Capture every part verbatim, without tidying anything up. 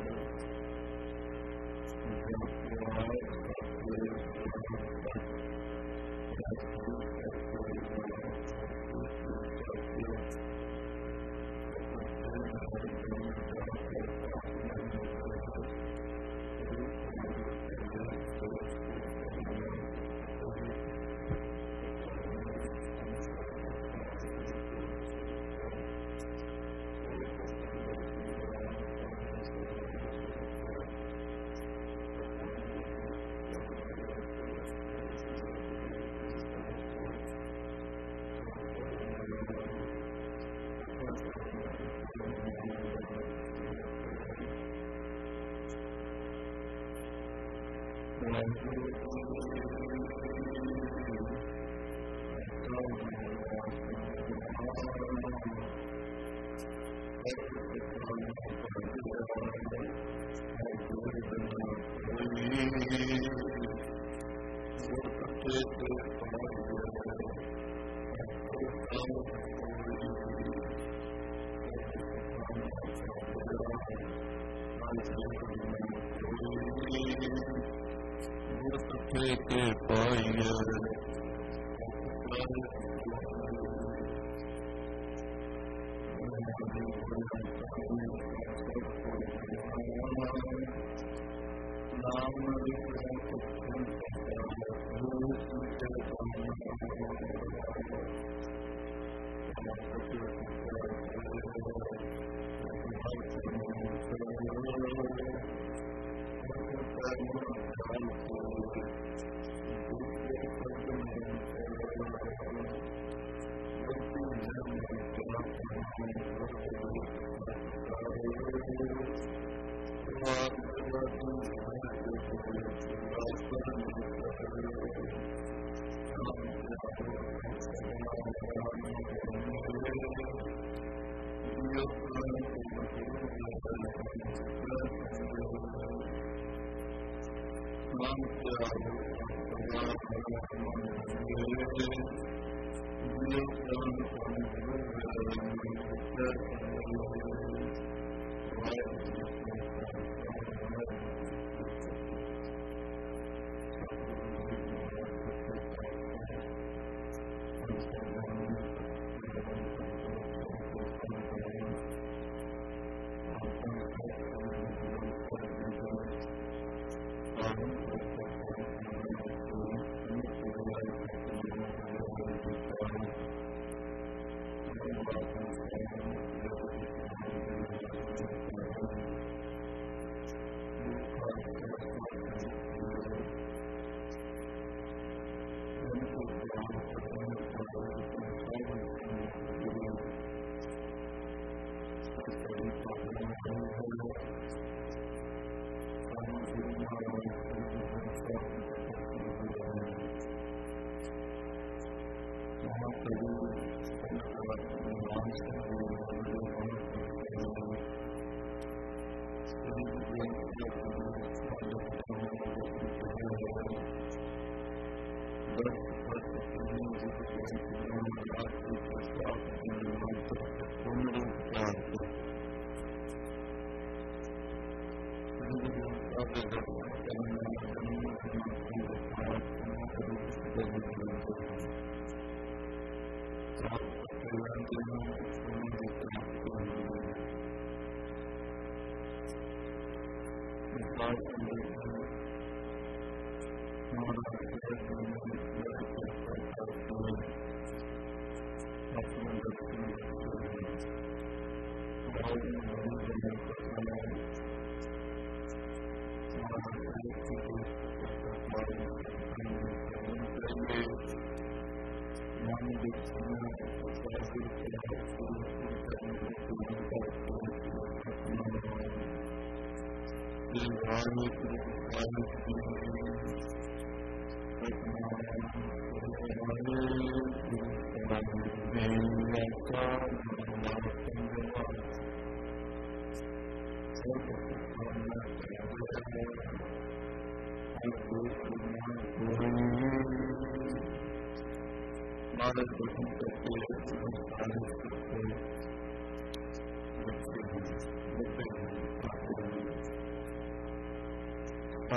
Thank you.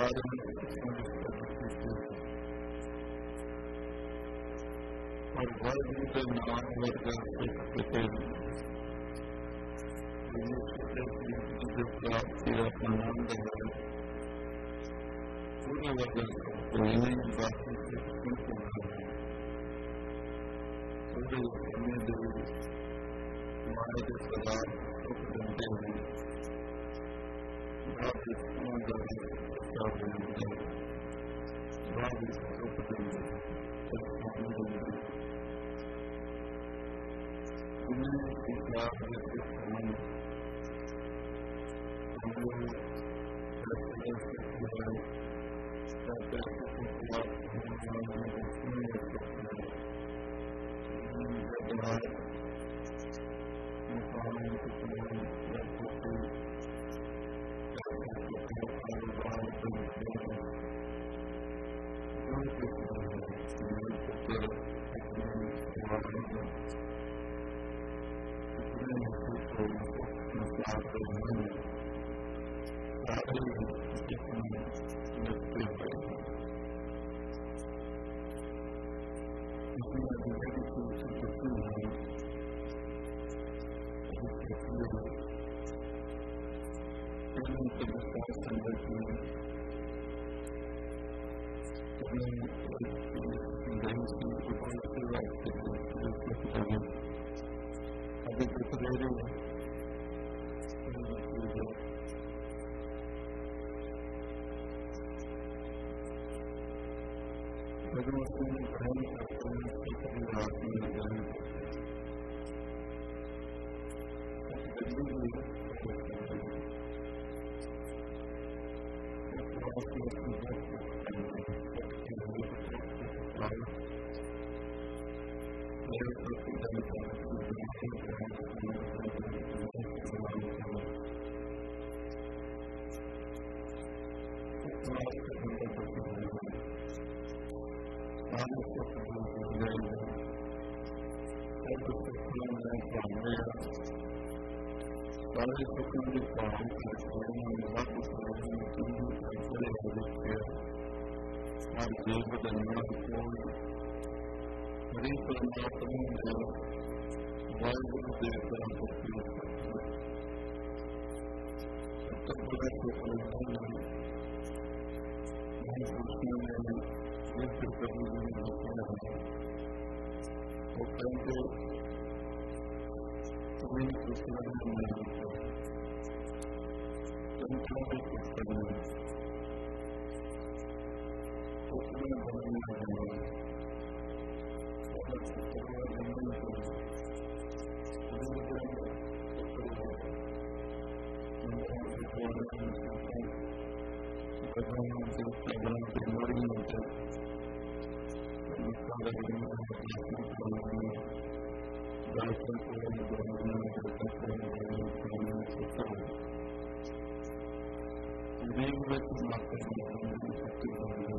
बारे में और वर्ग के नाम वर्ग जो प्राप्ति आनंद है पूरे वर्ग को नहीं बाकी से पूरे समय जो हमारे जो सदा सुख बनते हैं बात इसमें जाने क्या बनते हैं बात इसको सुख देंगे परेशानी देंगे उन्हें एक बात जैसे समय हम लोग ऐसे ऐसे किया ऐसे ऐसे किया हमारे उसमें जब बात मुकाम कितने ऐसे से ऐसे कितने कारोबार बनते हैं जो कितने हैं कितने कितने हमारे कितने को मसाते हैं सारे कितने लगते हैं इसमें अधिकारी को सुखी है कितने के विस्तार संगत में कितने देश की उपयोग से बात करते हैं अभी कुछ दे रहे हैं भगवती ने ग्रहण करते हैं कितनी रात में ग्रहण सारे सुखों के काम करते हैं सब बड़े बड़े हर जीव जन्म को हरि परमात्मा ने वायुगुरु देवता को सबसे बड़ा सुख मिलता है कृष्ण ने युद्ध कभी नहीं बताया वो कहते तुम्हें कृष्ण ने नहीं संख्या भी कृष्ण ने कृष्ण बनने लगे और कृष्ण बनने लगे प्रधानमंत्री प्रधानमंत्री मरी होते दर्शन देवव्रत माता शक्ति पूरी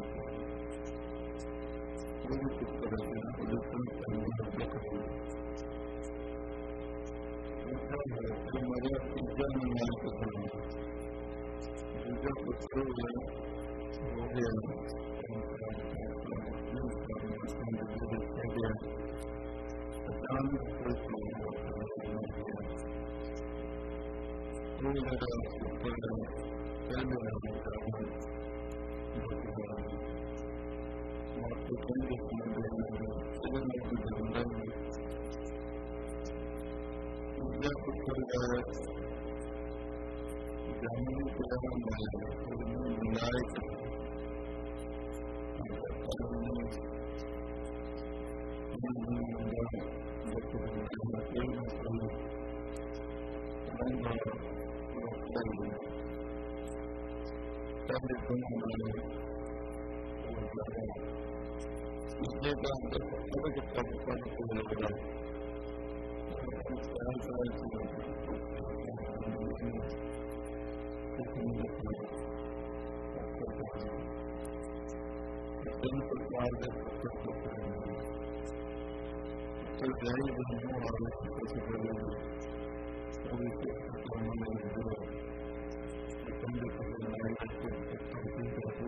पुत्र मर्या पूजा में मालिक पूजा पुत्र हो गया अचानक पूजा पुत्र जामुनी विनायक इसलिए काम कर सकते हैं कि सब काम को लगा तीन प्रकार के तो जाई बनो और कैसे करेंगे पूरी से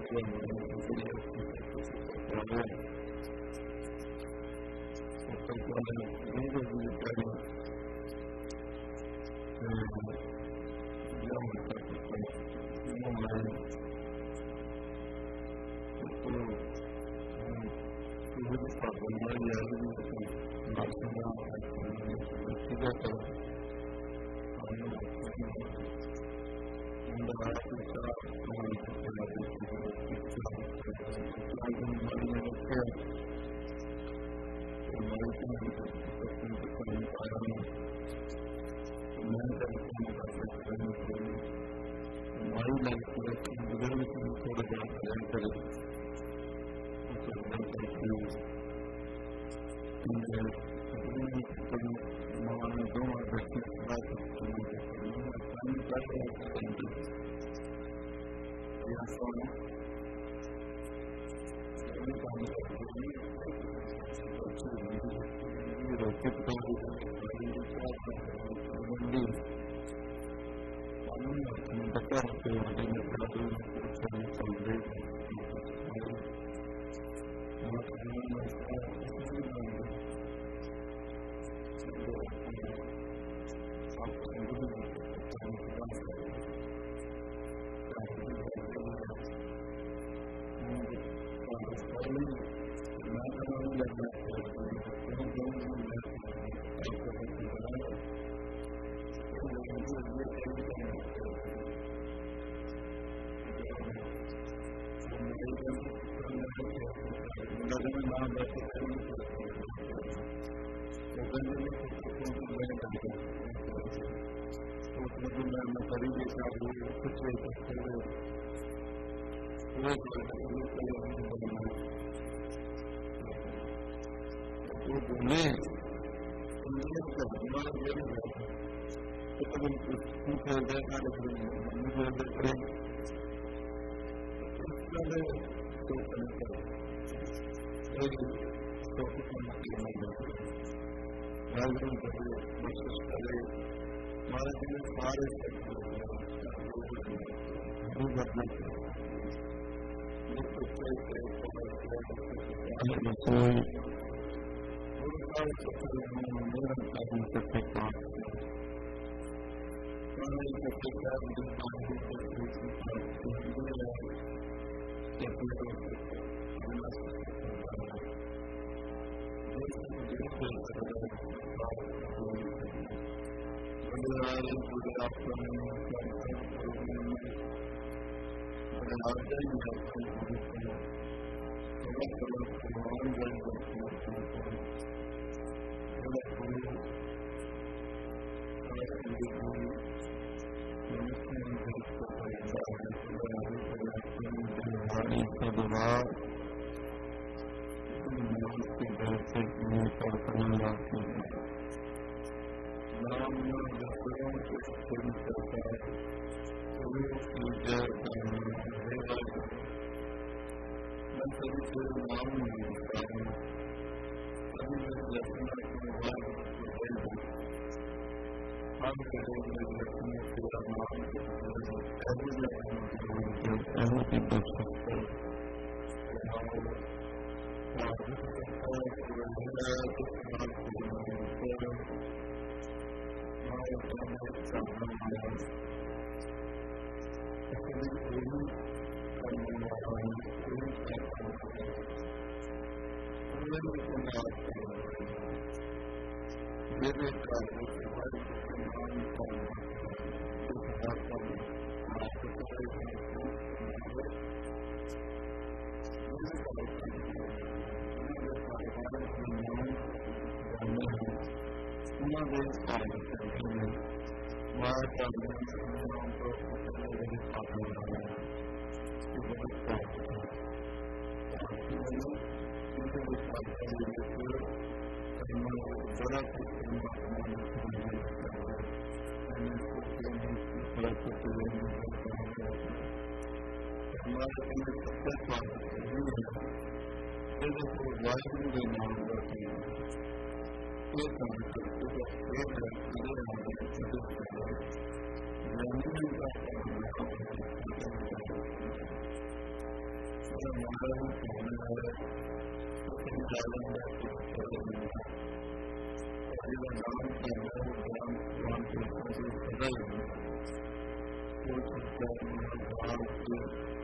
हमारा कहना है लेकिन जालन का कुछ नहीं है और नाम कहना है ज्ञान ज्ञान के से सदा ही कुछ ज्ञान के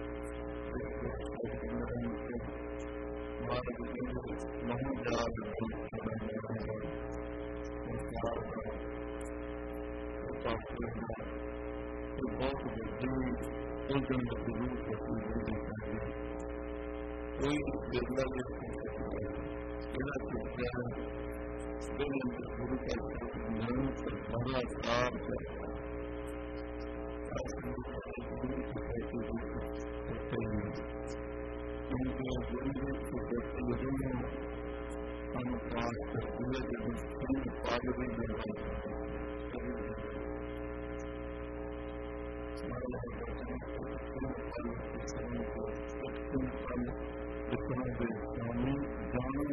मार्ग नहीं जा तो बहुत बुद्धि एक जन गुरु कोई बिरला बिना शिक्षा गुरु का ज्ञान बड़ा साफ उनके गुरु के व्यक्तियों हम पास करते हैं जब हम पाल भी निर्माण स्वामी जान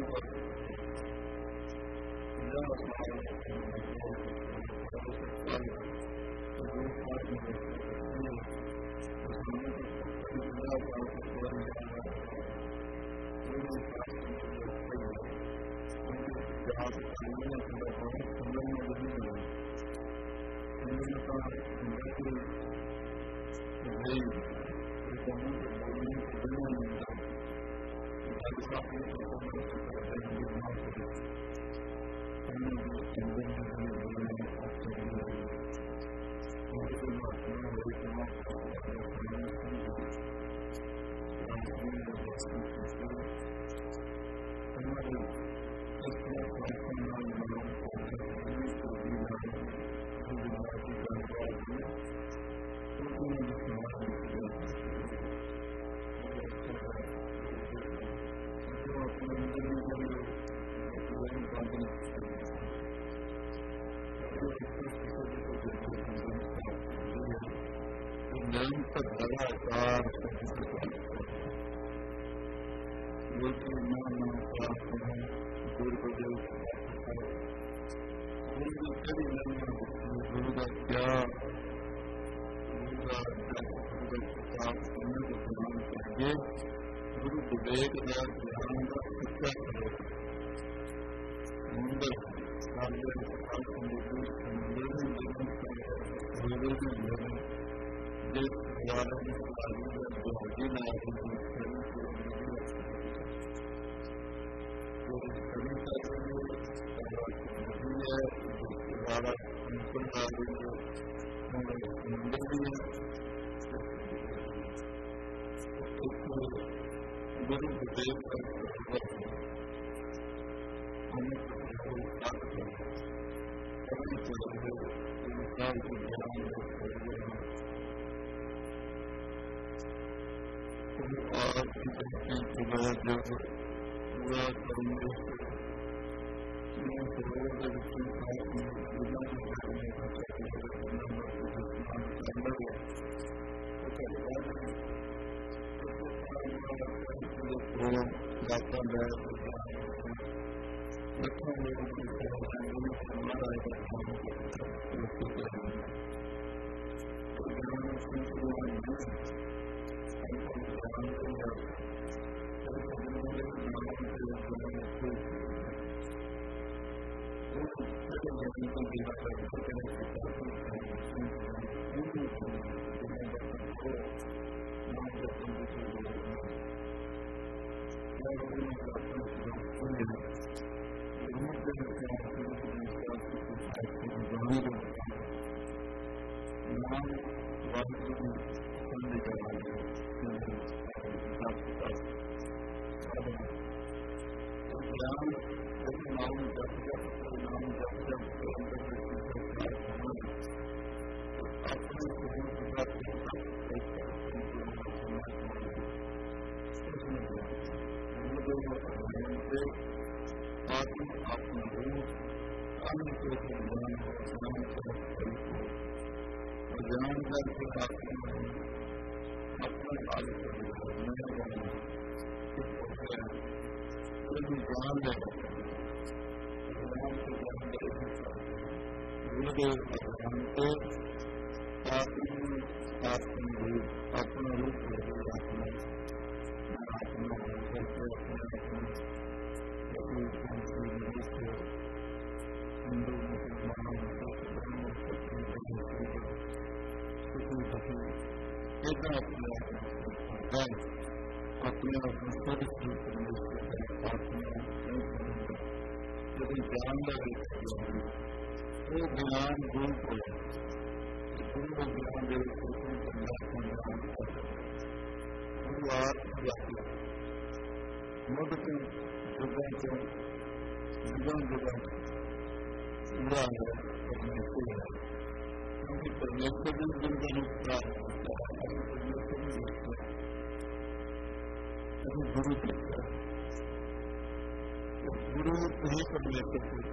निरंतर लगातार योगी नाम प्राप्त है गुरुदेव गुरु कभी गुरु का क्या गुरु का प्राप्त करने को प्रदान करेंगे गुरु विवेक का ज्ञान का शिक्षा करेगा मंदिर जिस वाले जोगी गुरु विवेक और पूरा जब पूरा करेंगे गाता है ज्ञान करके अपना कार्य ज्ञान गुरुदेव भगवान को अपना रूप हिंदू मुसलमान अपने अपने यदि ज्ञान वो ज्ञान रूप है पूर्ण ज्ञान मुद के जुगों से जुगों जुगों पूरा है परमेश्वर है क्योंकि परमेश्वर भी जिनका प्राप्त होता है परमेश्वर भी देखता है अभी गुरु देखता है गुरु ही परमेश्वर को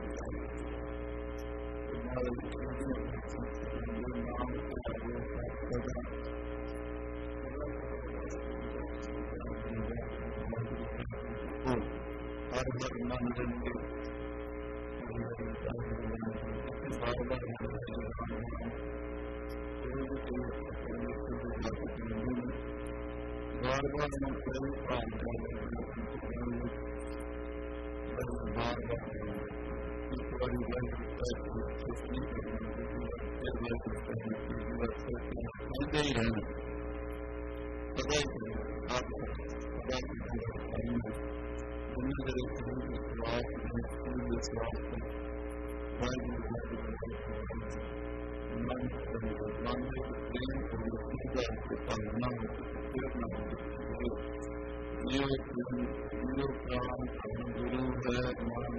हमारे नाम हर हर मंदिर के बार बार बार बार बार बार मिलते ही रहना सदा आप विश्वास विश्वास मन मन प्रेम को पालना ये गुरु प्राण गुरु है मन